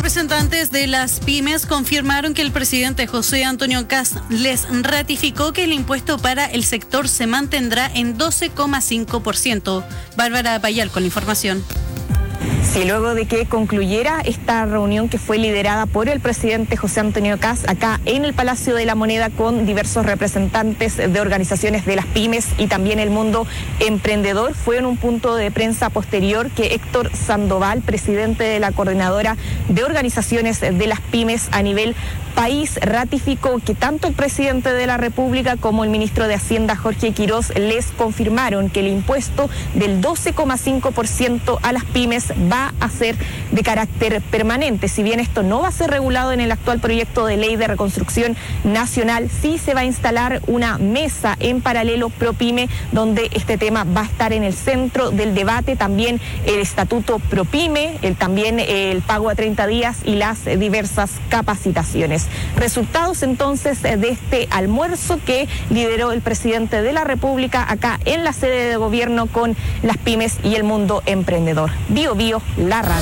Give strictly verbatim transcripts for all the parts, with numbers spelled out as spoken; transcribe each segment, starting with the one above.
Representantes de las pymes confirmaron que el presidente José Antonio Kast les ratificó que el impuesto para el sector se mantendrá en doce coma cinco por ciento. Bárbara Payal con la información. Sí, luego de que concluyera esta reunión que fue liderada por el presidente José Antonio Kast acá en el Palacio de la Moneda con diversos representantes de organizaciones de las pymes y también el mundo emprendedor, fue en un punto de prensa posterior que Héctor Sandoval, presidente de la Coordinadora de Organizaciones de las Pymes a nivel país, ratificó que tanto el presidente de la República como el ministro de Hacienda, Jorge Quiroz, les confirmaron que el impuesto del doce coma cinco por ciento a las pymes va a ser de carácter permanente. Si bien esto no va a ser regulado en el actual proyecto de ley de reconstrucción nacional, sí se va a instalar una mesa en paralelo ProPyme, donde este tema va a estar en el centro del debate, también el estatuto ProPyme, el, también el pago a treinta días y las diversas capacitaciones. Resultados entonces de este almuerzo que lideró el presidente de la República acá en la sede de gobierno con las pymes y el mundo emprendedor. Bio Bio, la radio.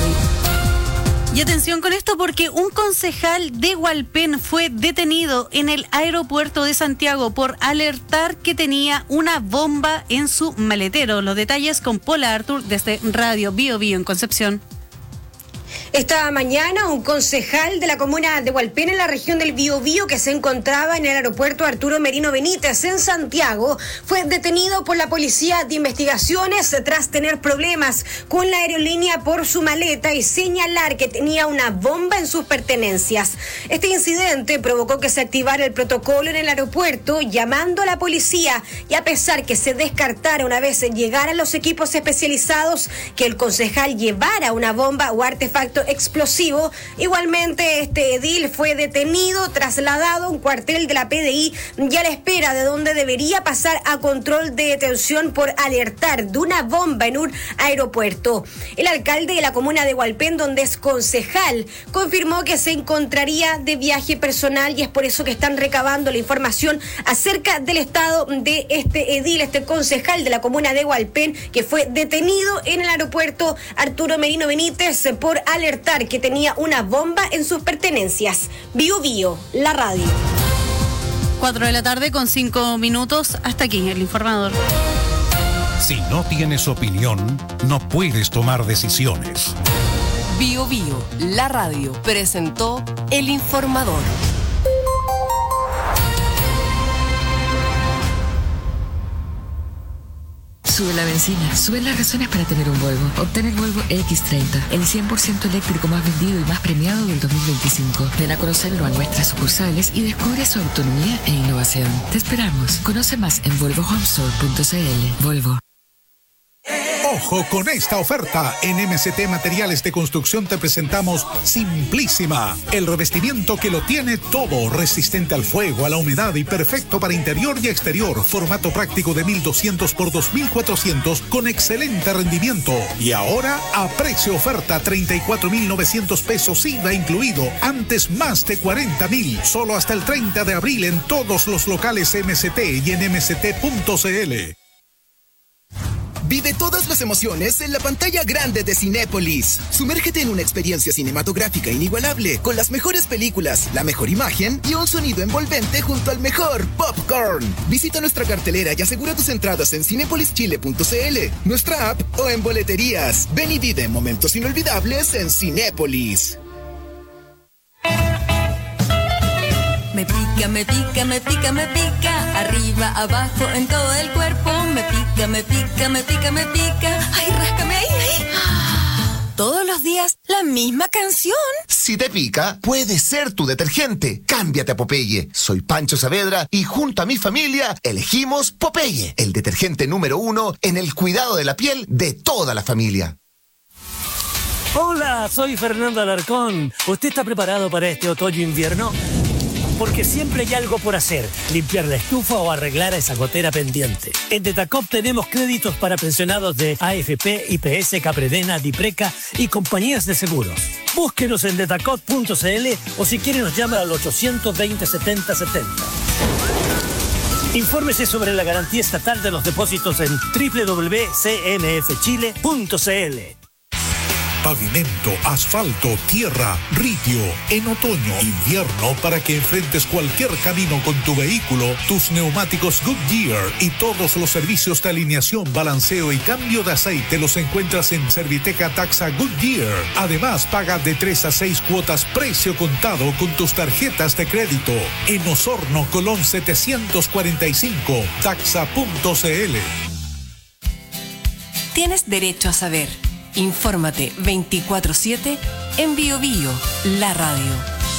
Y atención con esto porque un concejal de Hualpén fue detenido en el aeropuerto de Santiago por alertar que tenía una bomba en su maletero. Los detalles con Paula Artur desde Radio Bio Bio en Concepción. Esta mañana, un concejal de la comuna de Hualpén, en la región del Biobío, que se encontraba en el aeropuerto Arturo Merino Benítez, en Santiago, fue detenido por la Policía de Investigaciones tras tener problemas con la aerolínea por su maleta y señalar que tenía una bomba en sus pertenencias. Este incidente provocó que se activara el protocolo en el aeropuerto, llamando a la policía, y a pesar que se descartara una vez llegaran los equipos especializados que el concejal llevara una bomba o artefacto explosivo, igualmente este edil fue detenido, trasladado a un cuartel de la P D I y a la espera de donde debería pasar a control de detención por alertar de una bomba en un aeropuerto. El alcalde de la comuna de Hualpén, donde es concejal, confirmó que se encontraría de viaje personal y es por eso que están recabando la información acerca del estado de este edil, este concejal de la comuna de Hualpén, que fue detenido en el aeropuerto Arturo Merino Benítez por alertar que tenía una bomba en sus pertenencias. Bio Bio, la radio. Cuatro de la tarde con cinco minutos. Hasta aquí el informador. Si no tienes opinión, no puedes tomar decisiones. Bio Bio, la radio, presentó el informador. Sube la benzina, suben las razones para tener un Volvo. Obtén el Volvo equis treinta, el cien por ciento eléctrico más vendido y más premiado del dos mil veinticinco. Ven a conocerlo a nuestras sucursales y descubre su autonomía e innovación. Te esperamos. Conoce más en volvo home store punto c l. Volvo. Ojo con esta oferta. En M C T Materiales de Construcción te presentamos Simplísima, el revestimiento que lo tiene todo, resistente al fuego, a la humedad y perfecto para interior y exterior. Formato práctico de mil doscientos por dos mil cuatrocientos con excelente rendimiento. Y ahora a precio oferta, treinta y cuatro mil novecientos pesos I V A incluido. Antes más de cuarenta mil. Solo hasta el treinta de abril en todos los locales M C T y en m c t punto c l. Vive todas las emociones en la pantalla grande de Cinépolis. Sumérgete en una experiencia cinematográfica inigualable con las mejores películas, la mejor imagen y un sonido envolvente junto al mejor popcorn. Visita nuestra cartelera y asegura tus entradas en cinepolis chile punto c l, nuestra app o en boleterías. Ven y vive momentos inolvidables en Cinépolis. Me pica, me pica, me pica, me pica, arriba, abajo, en todo el cuerpo. Me pica, me pica, me pica, me pica. Ay, ráscame ahí, ahí. Todos los días, la misma canción. Si te pica, puede ser tu detergente. Cámbiate a Popeye. Soy Pancho Saavedra y junto a mi familia elegimos Popeye, el detergente número uno en el cuidado de la piel de toda la familia. Hola, soy Fernando Alarcón. ¿Usted está preparado para este otoño-invierno? Porque siempre hay algo por hacer, limpiar la estufa o arreglar a esa gotera pendiente. En Detacop tenemos créditos para pensionados de A F P, I P S, Capredena, Dipreca y compañías de seguros. Búsquenos en detacop punto c l o si quiere nos llama al ochocientos veinte, setenta setenta. Infórmese sobre la garantía estatal de los depósitos en doble u doble u doble u punto c n f chile punto c l. pavimento, asfalto, tierra, ritio. En otoño, invierno, para que enfrentes cualquier camino con tu vehículo, tus neumáticos Goodyear y todos los servicios de alineación, balanceo y cambio de aceite los encuentras en Serviteca Taxa Goodyear. Además, paga de tres a seis cuotas precio contado con tus tarjetas de crédito. En Osorno, Colón setecientos cuarenta y cinco, taxa punto c l. Tienes derecho a saber. Infórmate veinticuatro siete en Bio Bio, la radio.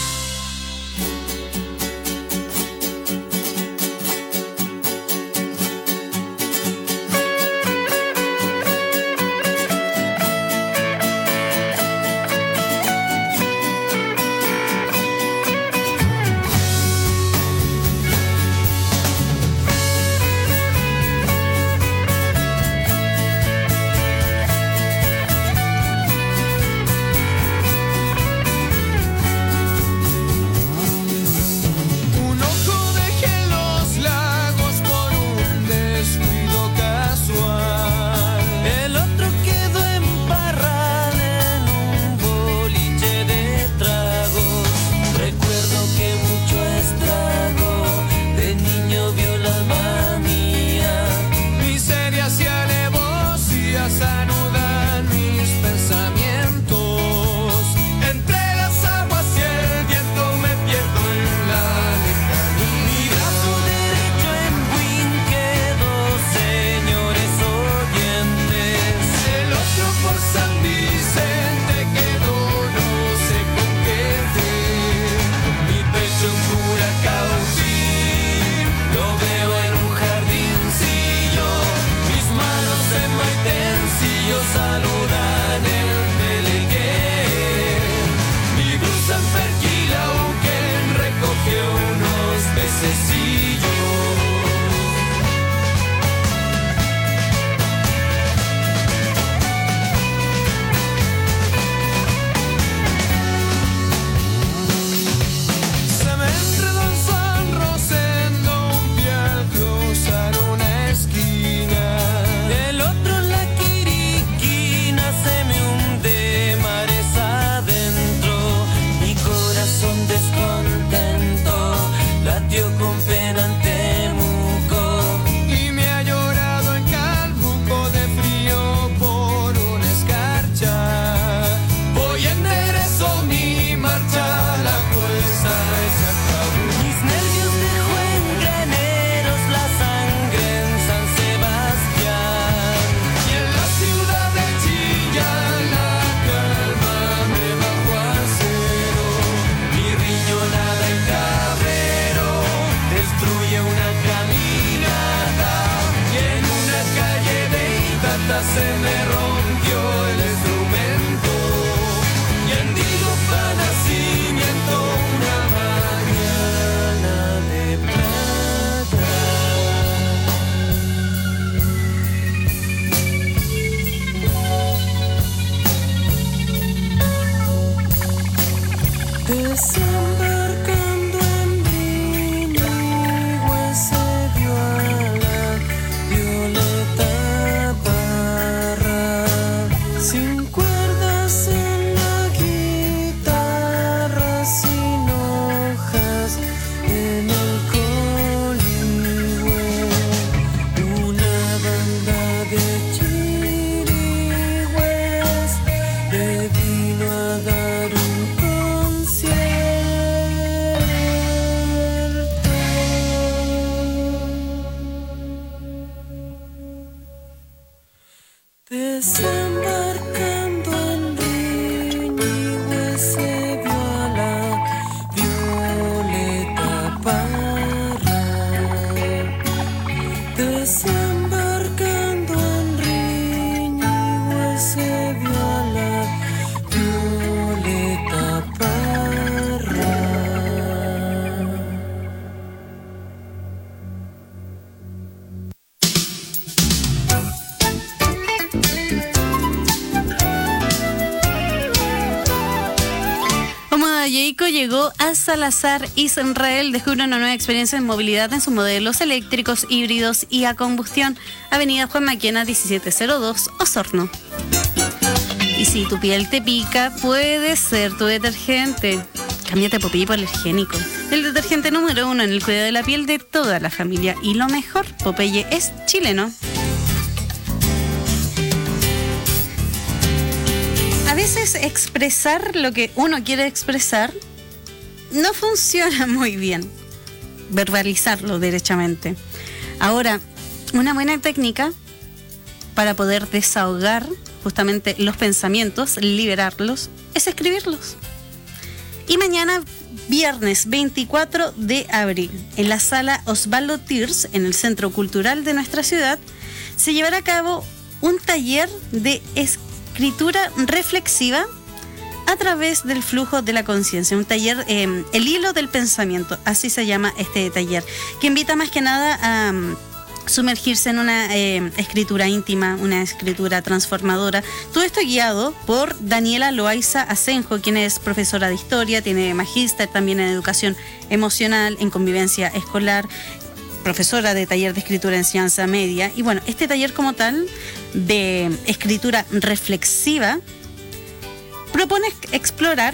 Llegó a Salazar Israel, descubre una nueva experiencia en movilidad en sus modelos eléctricos, híbridos y a combustión. Avenida Juan Maquena, diecisiete cero dos, Osorno. Y si tu piel te pica, puede ser tu detergente. Cámbiate Popeye por alergénico. El detergente número uno en el cuidado de la piel de toda la familia. Y lo mejor, Popeye es chileno. A veces expresar lo que uno quiere expresar no funciona muy bien. Verbalizarlo derechamente. Ahora, una buena técnica para poder desahogar justamente los pensamientos, liberarlos, es escribirlos. Y mañana, viernes veinticuatro de abril, en la sala Osvaldo Tiers, en el Centro Cultural de nuestra ciudad, se llevará a cabo un taller de escritura reflexiva a través del flujo de la conciencia. Un taller, eh, el hilo del pensamiento, así se llama este taller, que invita más que nada a um, sumergirse en una eh, escritura íntima, una escritura transformadora. Todo esto guiado por Daniela Loaiza Asenjo, quien es profesora de historia, tiene magíster también en educación emocional, en convivencia escolar, profesora de taller de escritura en enseñanza media. Y bueno, este taller como tal de escritura reflexiva propone explorar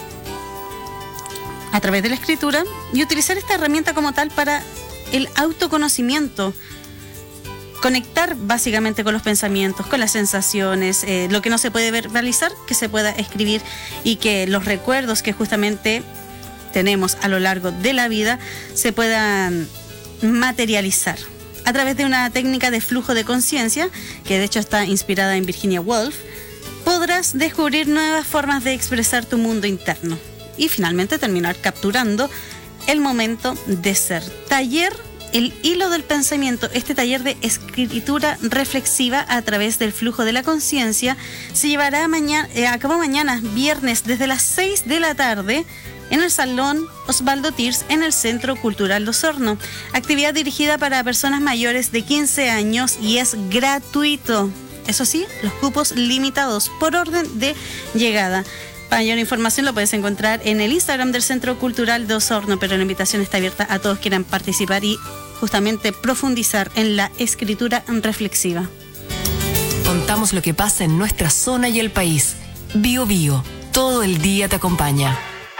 a través de la escritura y utilizar esta herramienta como tal para el autoconocimiento, conectar básicamente con los pensamientos, con las sensaciones, eh, lo que no se puede verbalizar, que se pueda escribir, y que los recuerdos que justamente tenemos a lo largo de la vida se puedan materializar a través de una técnica de flujo de conciencia, que de hecho está inspirada en Virginia Woolf. Podrás descubrir nuevas formas de expresar tu mundo interno y finalmente terminar capturando el momento de ser. Taller El hilo del pensamiento. Este taller de escritura reflexiva a través del flujo de la conciencia se llevará mañana, eh, a cabo mañana, viernes, desde las seis de la tarde, en el Salón Osvaldo Tiers, en el Centro Cultural de Osorno. Actividad dirigida para personas mayores de quince años y es gratuito. Eso sí, los cupos limitados por orden de llegada. Mayor información lo puedes encontrar en el Instagram del Centro Cultural de Osorno, pero la invitación está abierta a todos que quieran participar y justamente profundizar en la escritura reflexiva. Contamos lo que pasa en nuestra zona y el país. Bio Bio, todo el día te acompaña.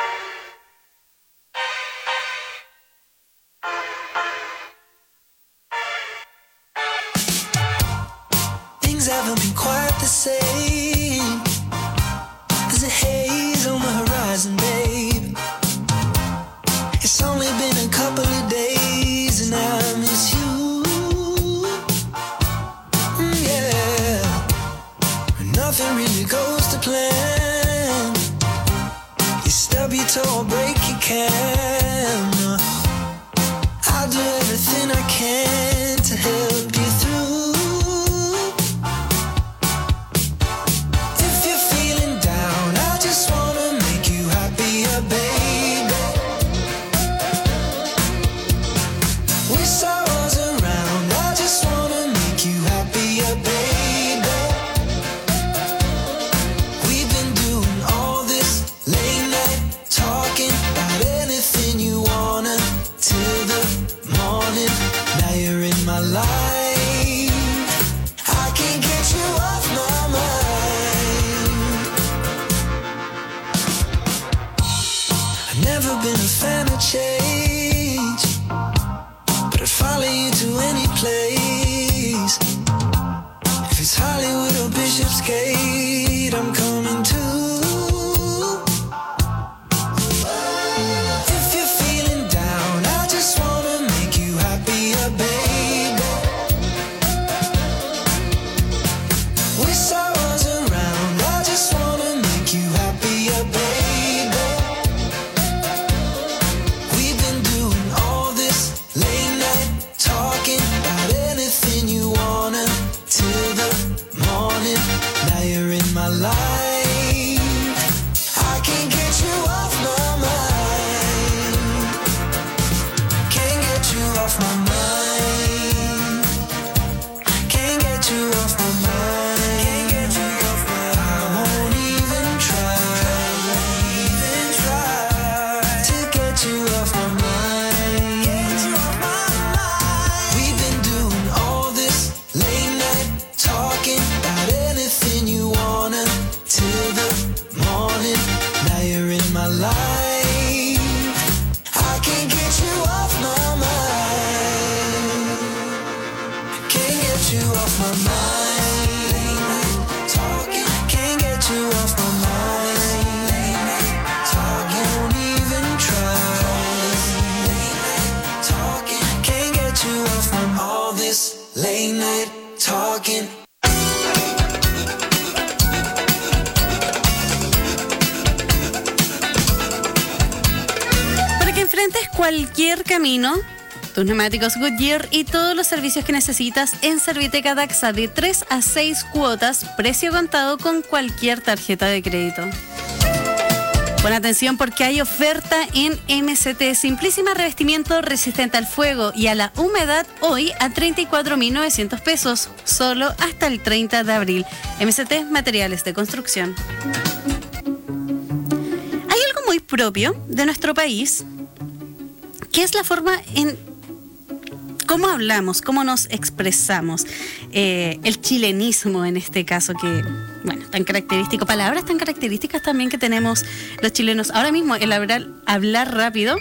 Things haven't been quite the same. There's a haze on the horizon, babe. It's only been a couple of days and I miss you. Mm, yeah. Nothing really goes to plan. You stub your toe or break your camera. I'll do everything I can to help you through. Been a fan of change, but I'd follow you to any place. If it's Hollywood or Bishopsgate, I'm coming too. If you're feeling down, I just wanna make you happier, baby. Wish I was around, I just wanna make you happier, baby. Life Enfrentes cualquier camino, tus neumáticos Goodyear y todos los servicios que necesitas en Serviteca Daxa de tres a seis cuotas, precio contado con cualquier tarjeta de crédito. Pon atención porque hay oferta en M C T, Simplísima revestimiento resistente al fuego y a la humedad hoy a treinta y cuatro mil novecientos pesos, solo hasta el treinta de abril. M C T, materiales de construcción. Hay algo muy propio de nuestro país, que es la forma en cómo hablamos, cómo nos expresamos. Eh, el chilenismo en este caso, que, bueno, tan característico, palabras tan características también que tenemos los chilenos. Ahora mismo el hablar, hablar rápido,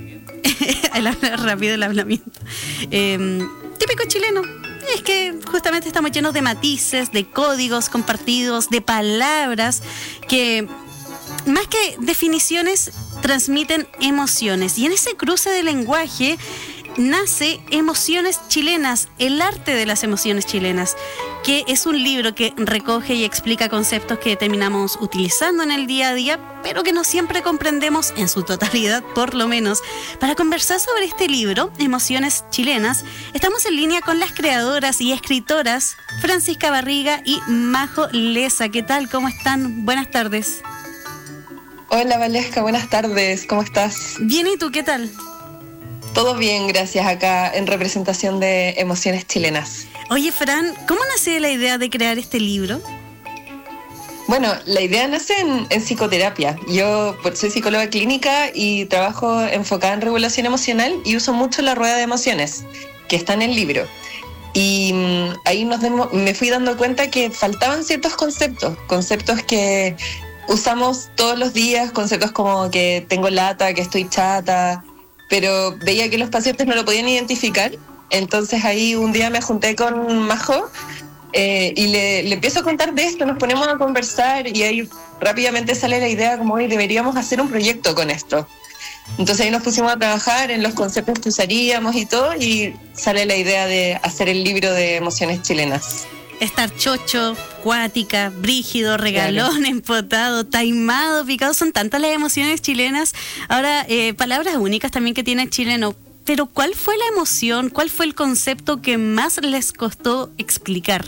el hablar rápido, el hablamiento, eh, típico chileno. Es que justamente estamos llenos de matices, de códigos compartidos, de palabras que, más que definiciones, transmiten emociones. Y en ese cruce de lenguaje nace Emociones Chilenas, el arte de las emociones chilenas, que es un libro que recoge y explica conceptos que terminamos utilizando en el día a día, pero que no siempre comprendemos en su totalidad, por lo menos. Para conversar sobre este libro, Emociones Chilenas, estamos en línea con las creadoras y escritoras Francisca Barriga y Majo Leza. ¿Qué tal? ¿Cómo están? Buenas tardes. Hola Valesca, buenas tardes. ¿Cómo estás? Bien, ¿y tú qué tal? Todo bien, gracias, acá en representación de Emociones Chilenas. Oye, Fran, ¿cómo nace la idea de crear este libro? Bueno, la idea nace en, en psicoterapia. Yo pues, soy psicóloga clínica y trabajo enfocada en regulación emocional y uso mucho la rueda de emociones, que está en el libro. Y mmm, ahí nos demos, me fui dando cuenta que faltaban ciertos conceptos, conceptos que usamos todos los días, conceptos como que tengo lata, que estoy chata, pero veía que los pacientes no lo podían identificar. Entonces ahí un día me junté con Majo eh, y le, le empiezo a contar de esto, nos ponemos a conversar y ahí rápidamente sale la idea como hoy deberíamos hacer un proyecto con esto. Entonces ahí nos pusimos a trabajar en los conceptos que usaríamos y todo y sale la idea de hacer el libro de Emociones Chilenas. Estar chocho, cuática, brígido, regalón, claro, empotado, taimado, picado, son tantas las emociones chilenas. Ahora, eh, palabras únicas también que tiene el chileno. Pero ¿cuál fue la emoción, cuál fue el concepto que más les costó explicar?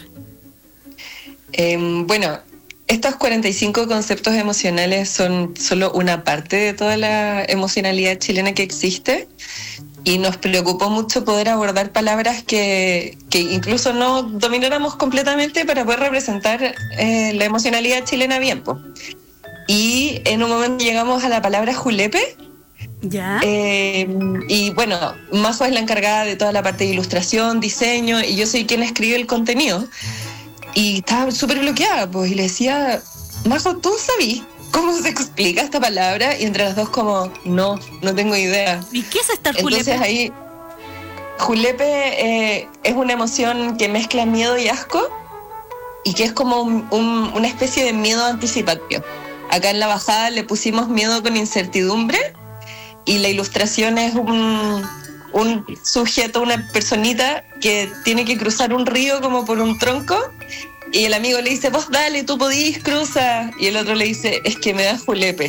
Eh, bueno, estos cuarenta y cinco conceptos emocionales son solo una parte de toda la emocionalidad chilena que existe. Y nos preocupó mucho poder abordar palabras que, que incluso no domináramos completamente para poder representar eh, la emocionalidad chilena bien, po. Y en un momento llegamos a la palabra julepe. ¿Ya? Eh, y bueno, Majo es la encargada de toda la parte de ilustración, diseño, y yo soy quien escribe el contenido. Y estaba súper bloqueada, pues, y le decía, Majo, ¿tú sabís cómo se explica esta palabra? Y entre las dos como, no, no tengo idea. ¿Y qué es estar julepe? Entonces ahí, julepe eh, es una emoción que mezcla miedo y asco y que es como un, un, una especie de miedo anticipatorio. Acá en la bajada le pusimos miedo con incertidumbre y la ilustración es un, un sujeto, una personita que tiene que cruzar un río como por un tronco. Y el amigo le dice, vos dale, tú podís, cruza. Y el otro le dice, es que me da julepe.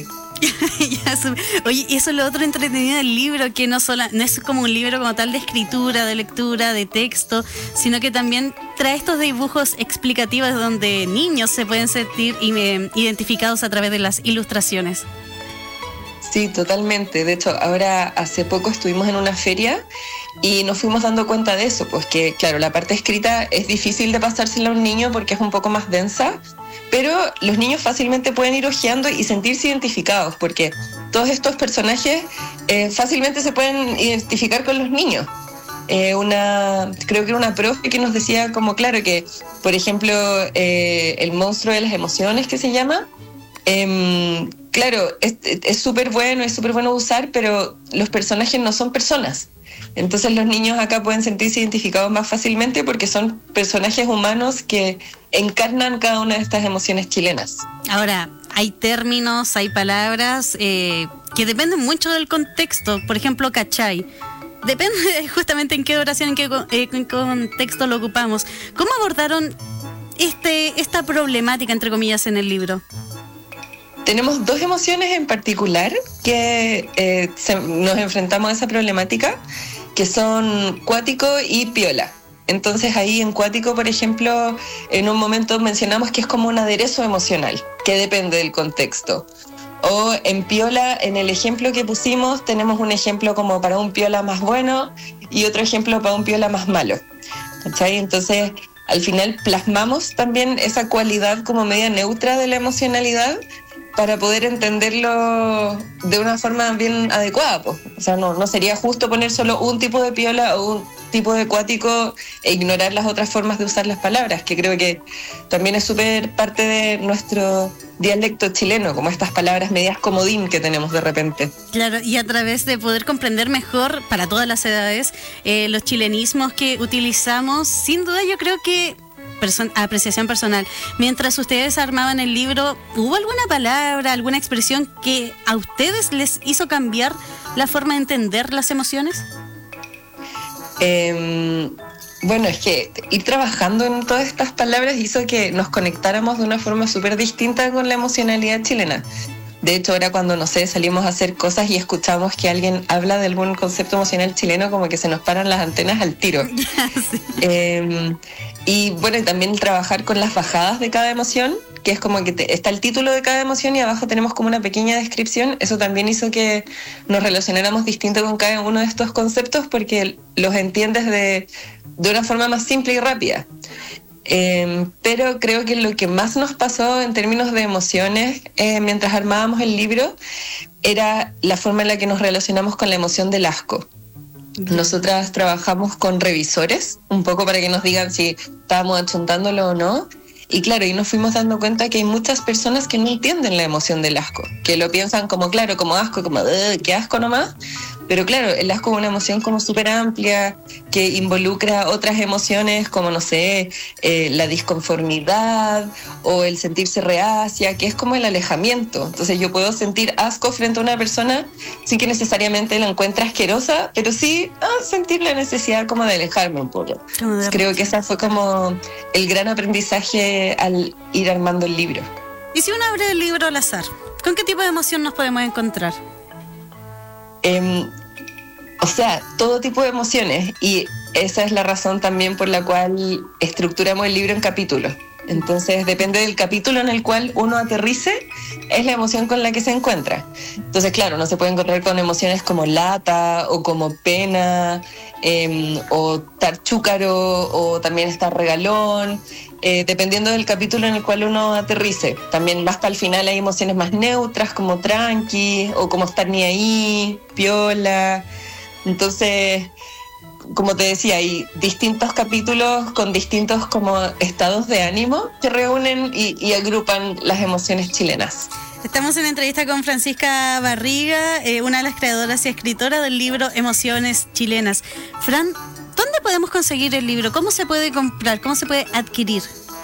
Oye, y eso es lo otro entretenido del libro, que no, solo, no es como un libro como tal de escritura, de lectura, de texto, sino que también trae estos dibujos explicativos donde niños se pueden sentir identificados a través de las ilustraciones. Sí, totalmente. De hecho, ahora hace poco estuvimos en una feria y nos fuimos dando cuenta de eso, pues que, claro, la parte escrita es difícil de pasársela a un niño porque es un poco más densa, pero los niños fácilmente pueden ir hojeando y sentirse identificados, porque todos estos personajes eh, fácilmente se pueden identificar con los niños. Eh, una, creo que era una profe que nos decía como, claro, que, por ejemplo, eh, el monstruo de las emociones, que se llama, eh, claro, es súper bueno, es súper bueno usar, pero los personajes no son personas. Entonces los niños acá pueden sentirse identificados más fácilmente porque son personajes humanos que encarnan cada una de estas emociones chilenas. Ahora, hay términos, hay palabras eh, que dependen mucho del contexto. Por ejemplo, cachai. Depende justamente en qué oración, en qué, eh, en qué contexto lo ocupamos. ¿Cómo abordaron este, esta problemática, entre comillas, en el libro? Tenemos dos emociones en particular que eh, se, nos enfrentamos a esa problemática, que son cuático y piola. Entonces ahí en cuático, por ejemplo, en un momento mencionamos que es como un aderezo emocional, que depende del contexto. O en piola, en el ejemplo que pusimos, tenemos un ejemplo como para un piola más bueno y otro ejemplo para un piola más malo. ¿Cachai? Entonces, al final plasmamos también esa cualidad como media neutra de la emocionalidad para poder entenderlo de una forma bien adecuada, pues. O sea, no, no sería justo poner solo un tipo de piola o un tipo de cuático e ignorar las otras formas de usar las palabras, que creo que también es súper parte de nuestro dialecto chileno, como estas palabras medias comodín que tenemos de repente. Claro, y a través de poder comprender mejor para todas las edades eh, los chilenismos que utilizamos, sin duda yo creo que Person- apreciación personal. Mientras ustedes armaban el libro, ¿hubo alguna palabra, alguna expresión que a ustedes les hizo cambiar la forma de entender las emociones? Eh, bueno, es que ir trabajando en todas estas palabras hizo que nos conectáramos de una forma súper distinta con la emocionalidad chilena. De hecho, ahora cuando, no sé, salimos a hacer cosas y escuchamos que alguien habla de algún concepto emocional chileno, como que se nos paran las antenas al tiro. Sí. Eh, y bueno, y también el trabajar con las bajadas de cada emoción, que es como que te, está el título de cada emoción y abajo tenemos como una pequeña descripción. Eso también hizo que nos relacionáramos distinto con cada uno de estos conceptos porque los entiendes de, de una forma más simple y rápida. Eh, pero creo que lo que más nos pasó en términos de emociones eh, mientras armábamos el libro era la forma en la que nos relacionamos con la emoción del asco. Nosotras trabajamos con revisores, un poco para que nos digan si estábamos achuntándolo o no. Y claro, y nos fuimos dando cuenta que hay muchas personas que no entienden la emoción del asco, que lo piensan como, claro, como asco, como, qué asco nomás. Pero claro, el asco es una emoción como súper amplia, que involucra otras emociones como, no sé, eh, la disconformidad o el sentirse reacia, que es como el alejamiento. Entonces yo puedo sentir asco frente a una persona sin que necesariamente la encuentre asquerosa, pero sí ah, sentir la necesidad como de alejarme un poco. Creo que ese fue como el gran aprendizaje al ir armando el libro. Y si uno abre el libro al azar, ¿con qué tipo de emoción nos podemos encontrar? Eh, o sea, todo tipo de emociones, y esa es la razón también por la cual estructuramos el libro en capítulos. Entonces depende del capítulo en el cual uno aterrice, es la emoción con la que se encuentra. Entonces claro, no se puede encontrar con emociones como lata o como pena eh, o estar chúcaro o también estar regalón. Eh, dependiendo del capítulo en el cual uno aterrice. También más para el final hay emociones más neutras como tranqui o como estar ni ahí, piola. Entonces, como te decía, hay distintos capítulos con distintos como estados de ánimo que reúnen y, y agrupan las emociones chilenas. Estamos en entrevista con Francisca Barriga, eh, una de las creadoras y escritoras del libro Emociones Chilenas. Fran, ¿dónde podemos conseguir el libro? ¿Cómo se puede comprar? ¿Cómo se puede adquirir?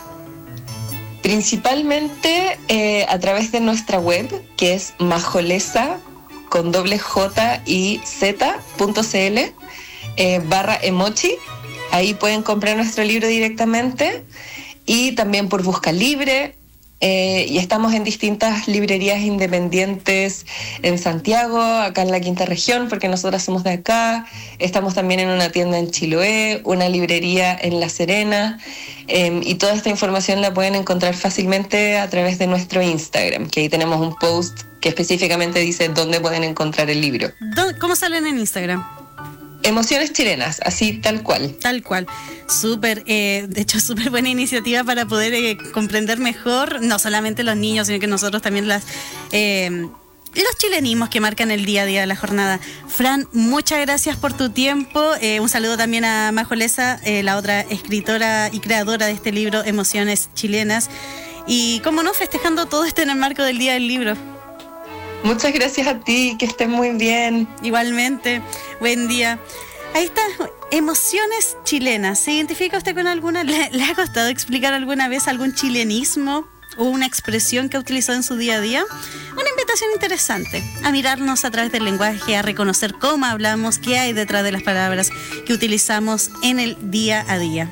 Principalmente eh, a través de nuestra web, que es majolesa, con doble J y Z punto cl, eh, barra emochi. Ahí pueden comprar nuestro libro directamente. Y también por Busca Libre. Eh, y estamos en distintas librerías independientes en Santiago, acá en la quinta región, porque nosotras somos de acá. Estamos también en una tienda en Chiloé, una librería en La Serena, eh, y toda esta información la pueden encontrar fácilmente a través de nuestro Instagram, que ahí tenemos un post que específicamente dice dónde pueden encontrar el libro. ¿Cómo salen en Instagram? Emociones Chilenas, así tal cual. Tal cual. Súper, eh, de hecho, súper buena iniciativa para poder eh, comprender mejor, no solamente los niños, sino que nosotros también las eh, los chilenismos que marcan el día a día de la jornada. Fran, muchas gracias por tu tiempo. Eh, un saludo también a Majolesa, eh, la otra escritora y creadora de este libro, Emociones Chilenas. Y, cómo no, festejando todo esto en el marco del Día del Libro. Muchas gracias a ti, que estés muy bien. Igualmente, buen día. Ahí está, Emociones Chilenas. ¿Se identifica usted con alguna? ¿Le, le ha costado explicar alguna vez algún chilenismo o una expresión que ha utilizado en su día a día? Una invitación interesante a mirarnos a través del lenguaje, a reconocer cómo hablamos, qué hay detrás de las palabras que utilizamos en el día a día.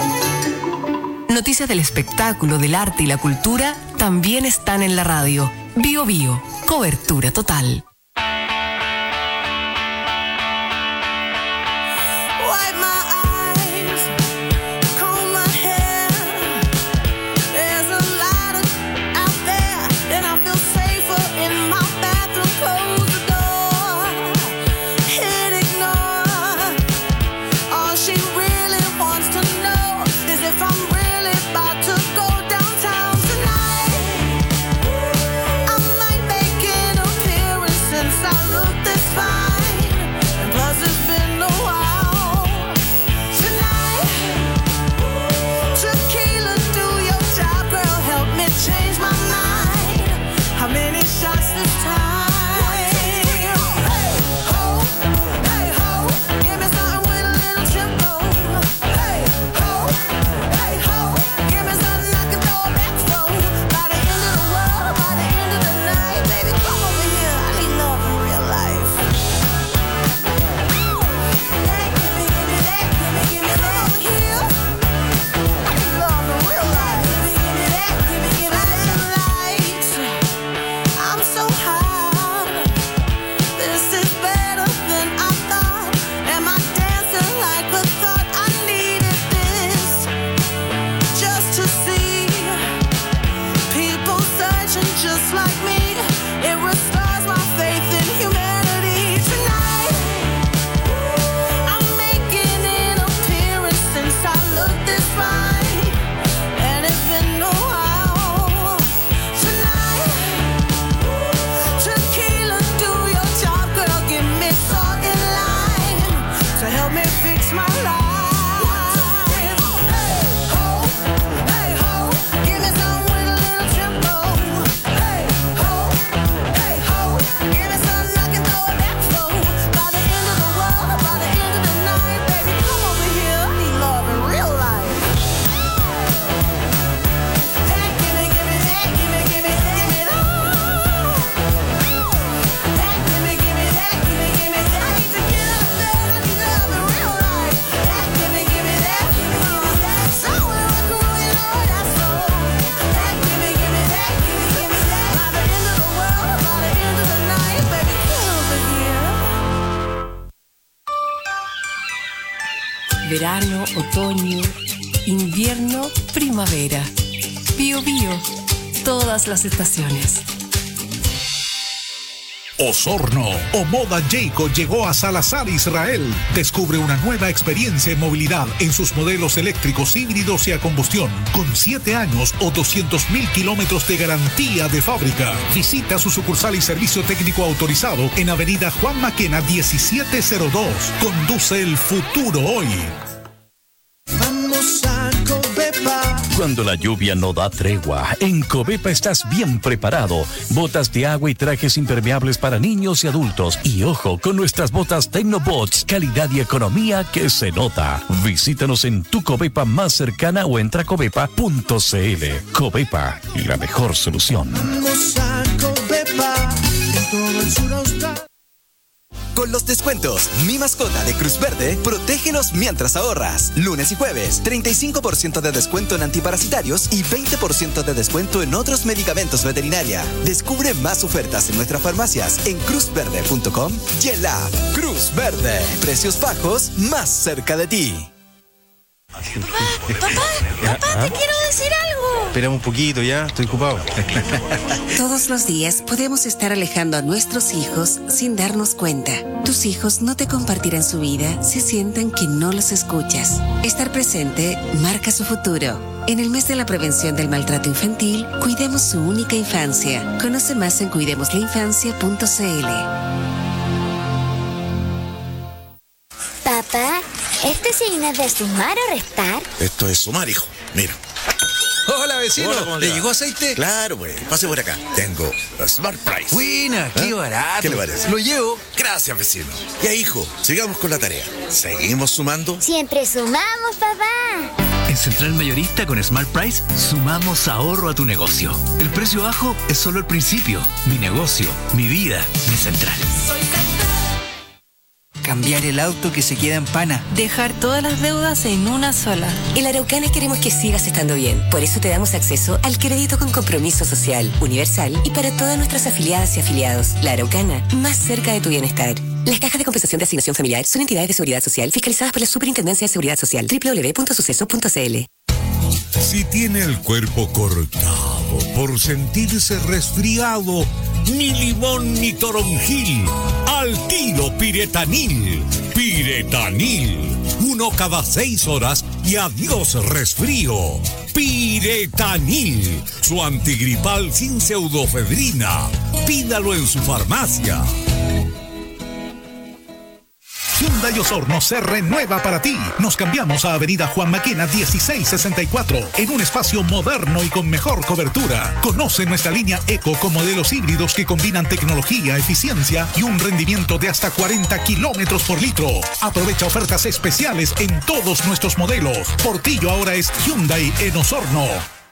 Noticias del espectáculo, del arte y la cultura también están en la radio. Bio Bio, cobertura total. Verano, otoño, invierno, primavera. Bio Bio, todas las estaciones. Osorno o Moda Jayco llegó a Salazar, Israel. Descubre una nueva experiencia en movilidad en sus modelos eléctricos, híbridos y a combustión, con siete años o doscientos mil kilómetros de garantía de fábrica. Visita su sucursal y servicio técnico autorizado en Avenida Juan Maquena diecisiete cero dos. Conduce el futuro hoy. Vamos a Covepa. Cuando la lluvia no da tregua, en Covepa estás bien preparado. Botas de agua y trajes impermeables para niños y adultos. Y ojo, con nuestras botas Tecnobots, calidad y economía que se nota. Visítanos en tu Covepa más cercana o entra a covepa punto cl. Covepa, la mejor solución. Vamos a Covepa. En todo el sur austral. Con los descuentos Mi Mascota de Cruz Verde, protégenos mientras ahorras. Lunes y jueves, treinta y cinco por ciento de descuento en antiparasitarios y veinte por ciento de descuento en otros medicamentos veterinaria. Descubre más ofertas en nuestras farmacias en cruz verde punto com y en la app Cruz Verde. Precios bajos más cerca de ti. Papá, papá, papá, te quiero decir algo. Espera un poquito ya, estoy ocupado. Todos los días podemos estar alejando a nuestros hijos sin darnos cuenta. Tus hijos no te compartirán su vida si sienten que no los escuchas. Estar presente marca su futuro. En el mes de la prevención del maltrato infantil, cuidemos su única infancia. Conoce más en cuidemos la infancia punto cl. Papá, ¿este signo es de sumar o restar? Esto es sumar, hijo. Mira. Hola, vecino. Hola, ¿Le llegó aceite? Claro, pues. Pase por acá. Tengo Smart Price. Buena, qué ¿Eh? barato. ¿Qué le parece? Lo llevo. Gracias, vecino. Ya, hijo, sigamos con la tarea. ¿Seguimos sumando? Siempre sumamos, papá. En Central Mayorista con Smart Price sumamos ahorro a tu negocio. El precio bajo es solo el principio. Mi negocio, mi vida, mi Central. cambiar el auto que se queda en pana. Dejar todas las deudas en una sola. En la Araucana queremos que sigas estando bien. Por eso te damos acceso al crédito con compromiso social, universal y para todas nuestras afiliadas y afiliados. La Araucana, más cerca de tu bienestar. Las cajas de compensación de asignación familiar son entidades de seguridad social fiscalizadas por la Superintendencia de Seguridad Social. doble u doble u doble u punto suceso punto c l. Si tiene el cuerpo cortado por sentirse resfriado, ni limón ni toronjil, al tiro Piretanil. Piretanil, uno cada seis horas y adiós resfrío. Piretanil, su antigripal sin pseudofedrina. Pídalo en su farmacia. Hyundai Osorno se renueva para ti. Nos cambiamos a Avenida Juan Maquena dieciséis sesenta y cuatro en un espacio moderno y con mejor cobertura. Conoce nuestra línea Eco con modelos híbridos que combinan tecnología, eficiencia y un rendimiento de hasta cuarenta kilómetros por litro. Aprovecha ofertas especiales en todos nuestros modelos. Portillo ahora es Hyundai en Osorno.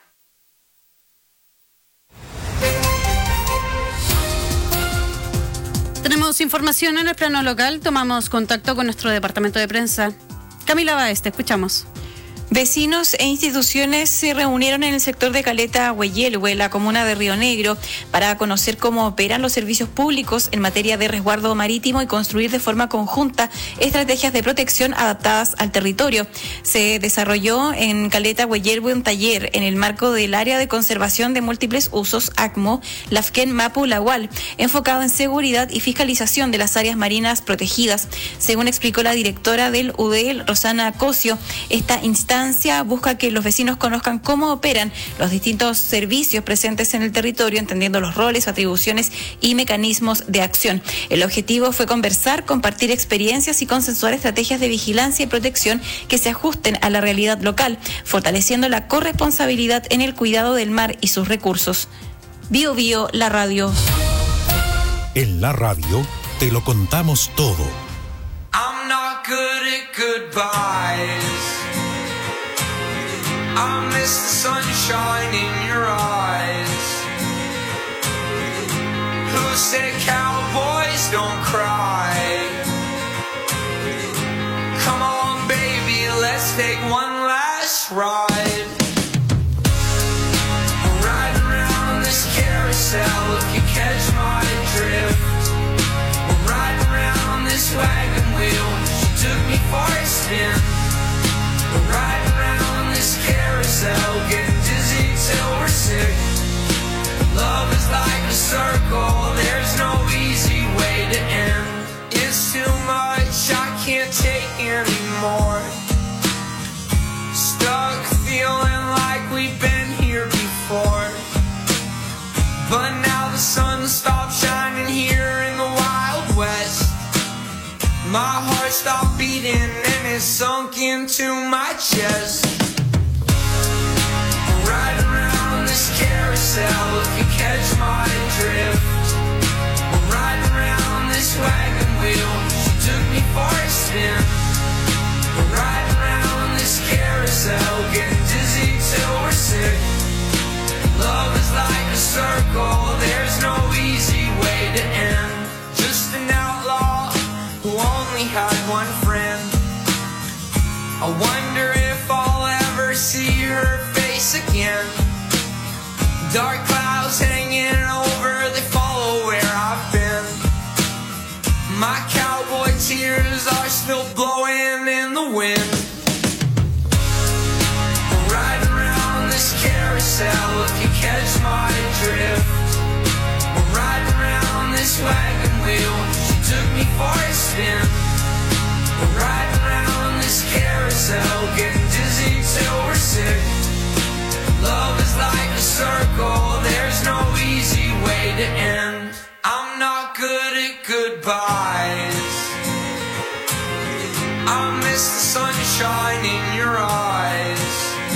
Tenemos información en el plano local. Tomamos contacto con nuestro departamento de prensa. Camila Báez, te escuchamos. Vecinos e instituciones se reunieron en el sector de Caleta Hueyelhue, la comuna de Río Negro, para conocer cómo operan los servicios públicos en materia de resguardo marítimo y construir de forma conjunta estrategias de protección adaptadas al territorio. Se desarrolló en Caleta Hueyelhue un taller en el marco del Área de Conservación de Múltiples Usos, A C M O, Lafken Mapu Lagual, enfocado en seguridad y fiscalización de las áreas marinas protegidas. Según explicó la directora del U D E L, Rosana Cosio, esta instancia busca que los vecinos conozcan cómo operan los distintos servicios presentes en el territorio, entendiendo los roles, atribuciones y mecanismos de acción. El objetivo fue conversar, compartir experiencias y consensuar estrategias de vigilancia y protección que se ajusten a la realidad local, fortaleciendo la corresponsabilidad en el cuidado del mar y sus recursos. Bio Bio, la radio. En la radio te lo contamos todo. I'm not good at goodbyes. I miss the sunshine in your eyes. Who said cowboys don't cry? Come on, baby, let's take one last ride. Ride around this carousel if you catch my drift. Ride around this wagon wheel, she took me for a spin. Ride around this carousel, getting dizzy till we're sick. Love is like a circle, there's no easy way to end. It's too much, I can't take anymore. Stuck feeling like we've been here before. But now the sun stopped shining here in the Wild West. My heart stopped beating and it sunk into my chest. Ride around this carousel if you catch my drift. Ride around this wagon wheel, she took me for a spin. Ride around this carousel, getting dizzy till we're sick. Love is like a circle, there's no easy way to end. Just an outlaw who only had one friend. I wonder if I'll ever see her face again. Dark clouds hanging over, they follow where I've been. My cowboy tears are still blowing in the wind. Ride around this carousel if you catch my drift. Ride around this wagon wheel, she took me for a spin. Ride around this carousel, getting dizzy till we're sick. Love is like a circle, there's no easy way to end. I'm not good at goodbyes. I miss the sunshine in your eyes.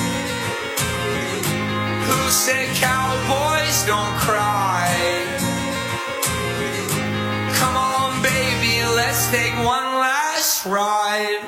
Who said cowboys don't cry? Come on, baby, let's take one last ride.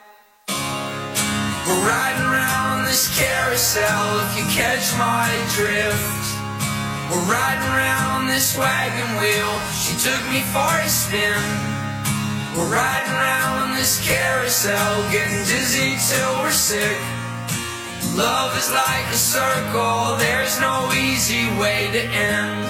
We're riding around this carousel if you catch my drift. We're riding around this wagon wheel, she took me for a spin. We're riding around this carousel, getting dizzy till we're sick. Love is like a circle, there's no easy way to end.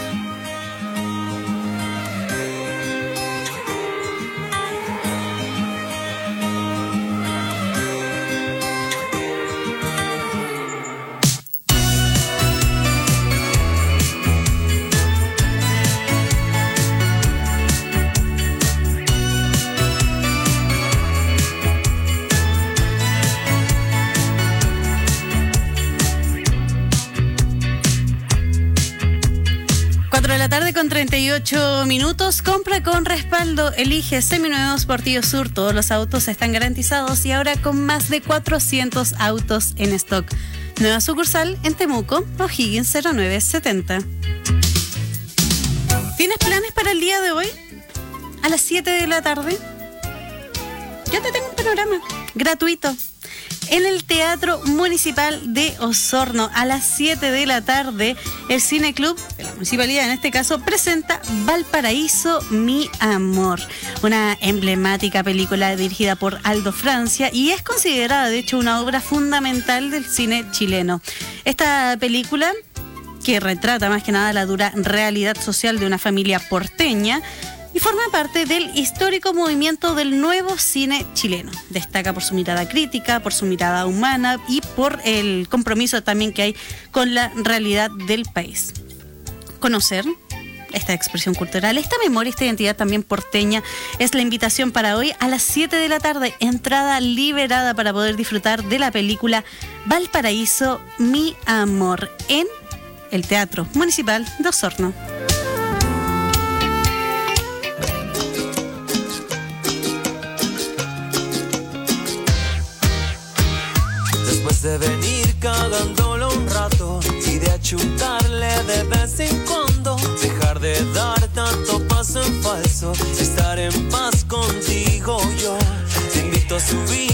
cuatro de la tarde con treinta y ocho minutos. Compra con respaldo. Elige seminuevos Portillo Sur. Todos los autos están garantizados y ahora con más de cuatrocientos autos en stock. Nueva sucursal en Temuco, O'Higgins cero nueve setenta. ¿Tienes planes para el día de hoy? A las siete de la tarde. Yo te tengo un panorama gratuito. En el Teatro Municipal de Osorno, a las siete de la tarde, el Cine Club de la Municipalidad, en este caso, presenta Valparaíso, mi amor, una emblemática película dirigida por Aldo Francia y es considerada, de hecho, una obra fundamental del cine chileno. Esta película, que retrata más que nada la dura realidad social de una familia porteña, y forma parte del histórico movimiento del nuevo cine chileno. Destaca por su mirada crítica, por su mirada humana y por el compromiso también que hay con la realidad del país. Conocer esta expresión cultural, esta memoria, esta identidad también porteña, es la invitación para hoy a las siete de la tarde. Entrada liberada para poder disfrutar de la película Valparaíso, mi amor, en el Teatro Municipal de Osorno. Después de venir cagándolo un rato y de achuntarle de vez en cuando, dejar de dar tanto paso en falso, estar en paz contigo yo. Te invito a subir